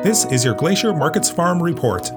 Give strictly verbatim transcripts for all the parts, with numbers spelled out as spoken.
This is your Glacier Markets Farm Report.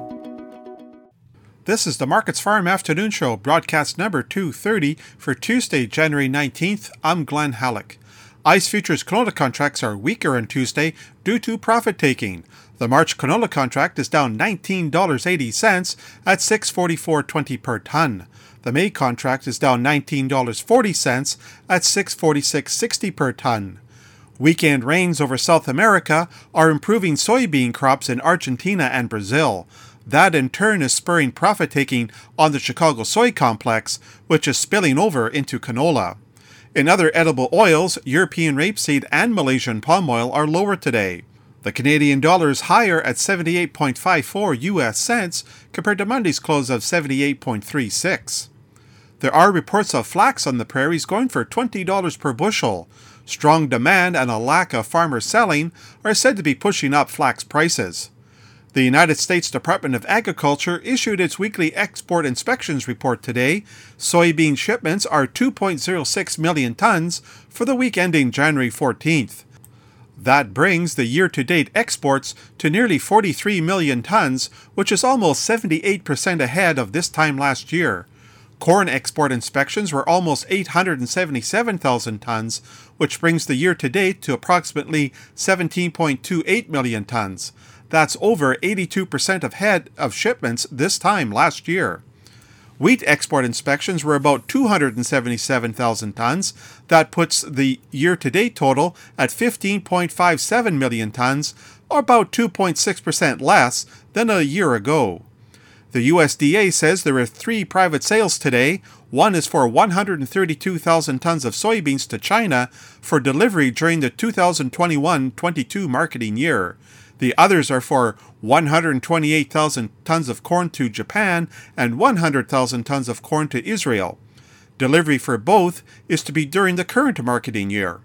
This is the Markets Farm Afternoon Show, broadcast number two thirty for Tuesday, January nineteenth. I'm Glenn Halleck. ICE futures canola contracts are weaker on Tuesday due to profit-taking. The March canola contract is down nineteen dollars and eighty cents at six forty-four twenty per ton. The May contract is down nineteen dollars and forty cents at six forty-six sixty per ton. Weekend rains over South America are improving soybean crops in Argentina and Brazil. That in turn is spurring profit-taking on the Chicago soy complex, which is spilling over into canola. In other edible oils, European rapeseed and Malaysian palm oil are lower today. The Canadian dollar is higher at seventy-eight point five four U S cents compared to Monday's close of seventy-eight point three six. There are reports of flax on the prairies going for twenty dollars per bushel. Strong demand and a lack of farmer selling are said to be pushing up flax prices. The United States Department of Agriculture issued its weekly export inspections report today. Soybean shipments are two point zero six million tons for the week ending January fourteenth. That brings the year-to-date exports to nearly forty-three million tons, which is almost seventy-eight percent ahead of this time last year. Corn export inspections were almost eight hundred seventy-seven thousand tons, which brings the year-to-date to approximately seventeen point two eight million tons. That's over eighty-two percent ahead of shipments this time last year. Wheat export inspections were about two hundred seventy-seven thousand tons. That puts the year-to-date total at fifteen point five seven million tons, or about two point six percent less than a year ago. The U S D A says there are three private sales today. One is for one hundred thirty-two thousand tons of soybeans to China for delivery during the two thousand twenty-one twenty-two marketing year. The others are for one hundred twenty-eight thousand tons of corn to Japan and one hundred thousand tons of corn to Israel. Delivery for both is to be during the current marketing year.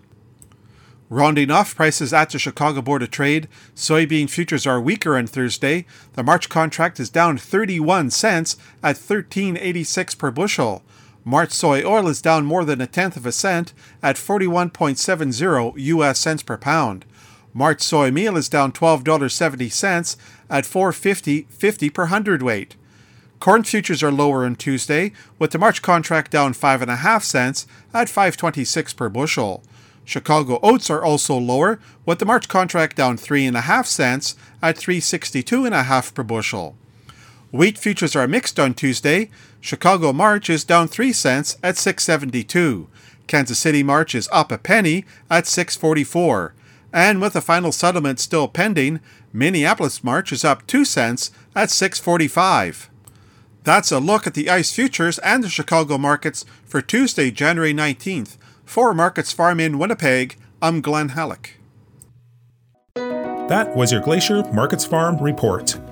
Rounding off prices at the Chicago Board of Trade, soybean futures are weaker on Thursday. The March contract is down thirty-one cents at thirteen eighty-six per bushel. March soy oil is down more than a tenth of a cent at forty-one point seven zero U S cents per pound. March soy meal is down twelve dollars and seventy cents at four fifty fifty per hundredweight. Corn futures are lower on Tuesday, with the March contract down five and a half cents at five twenty-six per bushel. Chicago oats are also lower, with the March contract down three and a half cents at three sixty-two and a half per bushel. Wheat futures are mixed on Tuesday. Chicago March is down three cents at six seventy-two. Kansas City March is up a penny at six forty-four. And with the final settlement still pending, Minneapolis March is up two cents at six forty-five. That's a look at the ICE futures and the Chicago markets for Tuesday, January nineteenth. For Markets Farm in Winnipeg, I'm Glenn Halleck. That was your Glacier Markets Farm Report.